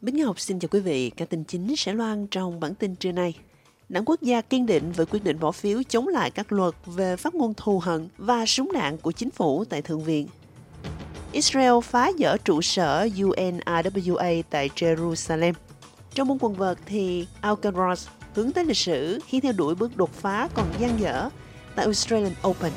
Bích Ngọc xin chào quý vị, các tin chính sẽ loan trong bản tin trưa nay. Đảng Quốc gia kiên định với quyết định bỏ phiếu chống lại các luật về phát ngôn thù hận và súng đạn của chính phủ tại Thượng viện. Israel phá dỡ trụ sở UNRWA tại Jerusalem. Trong môn quần vợt thì Alcaraz hướng tới lịch sử khi theo đuổi bước đột phá còn dang dở tại Australian Open.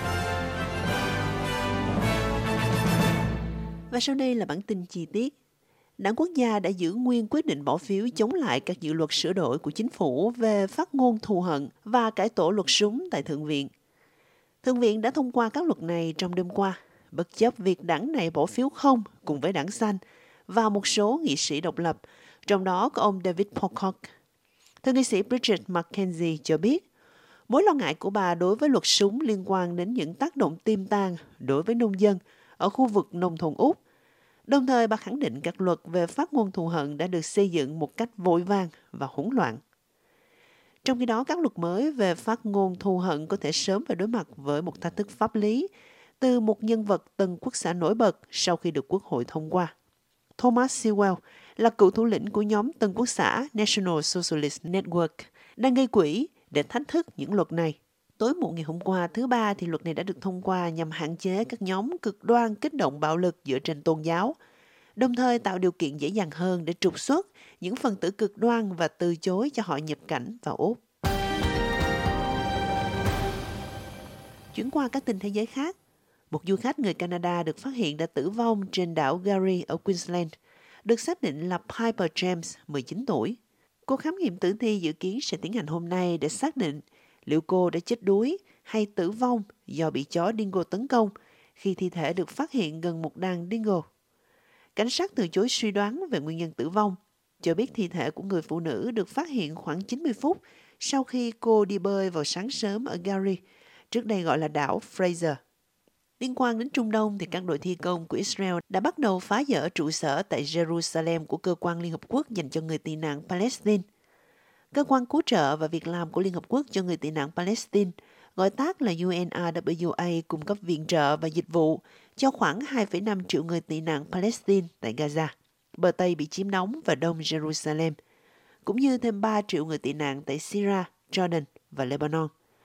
Và sau đây là bản tin chi tiết. Đảng Quốc gia đã giữ nguyên quyết định bỏ phiếu chống lại các dự luật sửa đổi của chính phủ về phát ngôn thù hận và cải tổ luật súng tại Thượng viện. Thượng viện đã thông qua các luật này trong đêm qua, bất chấp việc đảng này bỏ phiếu không cùng với đảng Xanh và một số nghị sĩ độc lập, trong đó có ông David Pocock. Thượng nghị sĩ Bridget McKenzie cho biết, mối lo ngại của bà đối với luật súng liên quan đến những tác động tiềm tàng đối với nông dân ở khu vực nông thôn Úc. Đồng thời, bà khẳng định các luật về phát ngôn thù hận đã được xây dựng một cách vội vàng và hỗn loạn. Trong khi đó, các luật mới về phát ngôn thù hận có thể sớm phải đối mặt với một thách thức pháp lý từ một nhân vật tân quốc xã nổi bật sau khi được Quốc hội thông qua. Thomas Sewell là cựu thủ lĩnh của nhóm tân quốc xã National Socialist Network, đang gây quỹ để thách thức những luật này. Tối muộn ngày hôm qua, thứ Ba, thì luật này đã được thông qua nhằm hạn chế các nhóm cực đoan kích động bạo lực dựa trên tôn giáo, đồng thời tạo điều kiện dễ dàng hơn để trục xuất những phần tử cực đoan và từ chối cho họ nhập cảnh vào Úc. Chuyển qua các tin thế giới khác, một du khách người Canada được phát hiện đã tử vong trên đảo Gary ở Queensland, được xác định là Piper James, 19 tuổi. Cuộc khám nghiệm tử thi dự kiến sẽ tiến hành hôm nay để xác định liệu cô đã chết đuối hay tử vong do bị chó dingo tấn công khi thi thể được phát hiện gần một đàn dingo. Cảnh sát từ chối suy đoán về nguyên nhân tử vong, cho biết thi thể của người phụ nữ được phát hiện khoảng 90 phút sau khi cô đi bơi vào sáng sớm ở Gary, trước đây gọi là đảo Fraser. Liên quan đến Trung Đông, thì các đội thi công của Israel đã bắt đầu phá dỡ trụ sở tại Jerusalem của Cơ quan Liên Hợp Quốc dành cho người tị nạn Palestine. Cơ quan cứu trợ và việc làm của Liên Hợp Quốc cho người tị nạn Palestine, gọi tắt là UNRWA, cung cấp viện trợ và dịch vụ cho khoảng 2,5 triệu người tị nạn Palestine tại Gaza, bờ Tây bị chiếm đóng và Đông Jerusalem, cũng như thêm 3 triệu người tị nạn tại Syria, Jordan và Lebanon.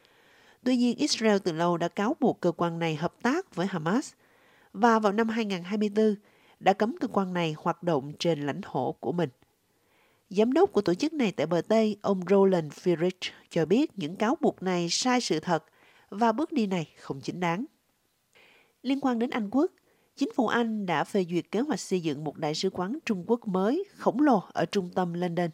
Tuy nhiên, Israel từ lâu đã cáo buộc cơ quan này hợp tác với Hamas và vào năm 2024 đã cấm cơ quan này hoạt động trên lãnh thổ của mình. Giám đốc của tổ chức này tại bờ Tây, ông Roland Friedrich, cho biết những cáo buộc này sai sự thật và bước đi này không chính đáng. Liên quan đến Anh Quốc, chính phủ Anh đã phê duyệt kế hoạch xây dựng một đại sứ quán Trung Quốc mới khổng lồ ở trung tâm London.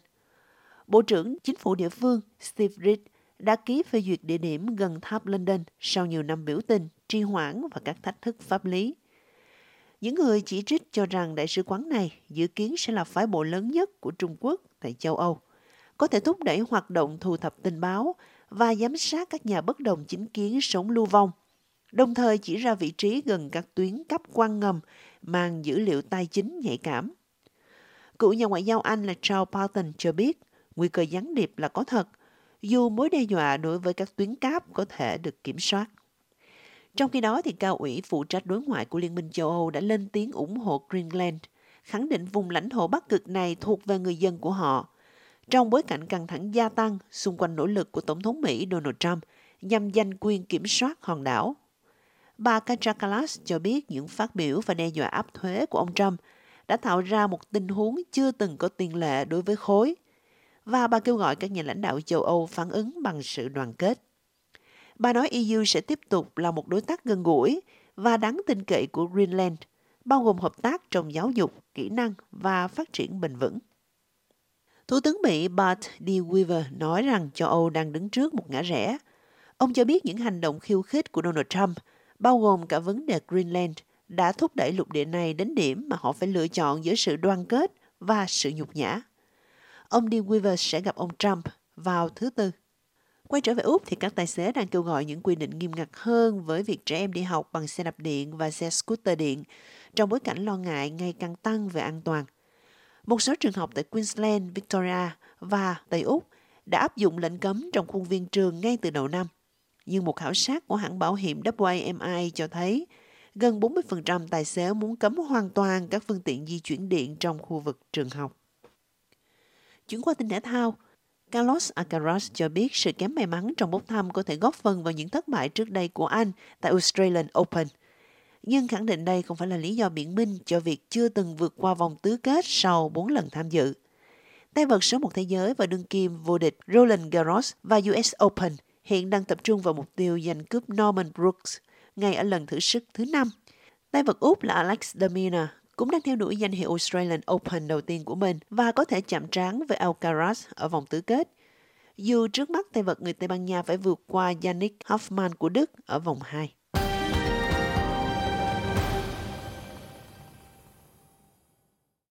Bộ trưởng chính phủ địa phương Steve Reed đã ký phê duyệt địa điểm gần tháp London sau nhiều năm biểu tình, trì hoãn và các thách thức pháp lý. Những người chỉ trích cho rằng đại sứ quán này dự kiến sẽ là phái bộ lớn nhất của Trung Quốc tại châu Âu, có thể thúc đẩy hoạt động thu thập tình báo và giám sát các nhà bất đồng chính kiến sống lưu vong, đồng thời chỉ ra vị trí gần các tuyến cáp quang ngầm mang dữ liệu tài chính nhạy cảm. Cựu nhà ngoại giao Anh là Charles Parton cho biết nguy cơ gián điệp là có thật, dù mối đe dọa đối với các tuyến cáp có thể được kiểm soát. Trong khi đó, thì cao ủy phụ trách đối ngoại của Liên minh châu Âu đã lên tiếng ủng hộ Greenland, khẳng định vùng lãnh thổ Bắc Cực này thuộc về người dân của họ, trong bối cảnh căng thẳng gia tăng xung quanh nỗ lực của Tổng thống Mỹ Donald Trump nhằm giành quyền kiểm soát hòn đảo. Bà Kaja Kallas cho biết những phát biểu và đe dọa áp thuế của ông Trump đã tạo ra một tình huống chưa từng có tiền lệ đối với khối, và bà kêu gọi các nhà lãnh đạo châu Âu phản ứng bằng sự đoàn kết. Bà nói EU sẽ tiếp tục là một đối tác gần gũi và đáng tin cậy của Greenland, bao gồm hợp tác trong giáo dục, kỹ năng và phát triển bền vững. Thủ tướng Mỹ Bart D. Weaver nói rằng châu Âu đang đứng trước một ngã rẽ. Ông cho biết những hành động khiêu khích của Donald Trump, bao gồm cả vấn đề Greenland, đã thúc đẩy lục địa này đến điểm mà họ phải lựa chọn giữa sự đoàn kết và sự nhục nhã. Ông D. Weaver sẽ gặp ông Trump vào thứ Tư. Quay trở về Úc, thì các tài xế đang kêu gọi những quy định nghiêm ngặt hơn với việc trẻ em đi học bằng xe đạp điện và xe scooter điện, trong bối cảnh lo ngại ngày càng tăng về an toàn. Một số trường học tại Queensland, Victoria và Tây Úc đã áp dụng lệnh cấm trong khuôn viên trường ngay từ đầu năm. Nhưng một khảo sát của hãng bảo hiểm WAMI cho thấy gần 40% tài xế muốn cấm hoàn toàn các phương tiện di chuyển điện trong khu vực trường học. Chuyển qua tin thể thao, Carlos Alcaraz cho biết sự kém may mắn trong bốc thăm có thể góp phần vào những thất bại trước đây của anh tại Australian Open. Nhưng khẳng định đây không phải là lý do biện minh cho việc chưa từng vượt qua vòng tứ kết sau 4 lần tham dự. Tay vợt số 1 thế giới và đương kim vô địch Roland Garros và US Open hiện đang tập trung vào mục tiêu giành cúp Norman Brooks ngay ở lần thử sức thứ 5. Tay vợt Úc là Alex de Minaur cũng đang theo đuổi danh hiệu Australian Open đầu tiên của mình và có thể chạm trán với Alcaraz ở vòng tứ kết. Dù trước mắt tay vợt người Tây Ban Nha phải vượt qua Yannick Hoffmann của Đức ở vòng 2.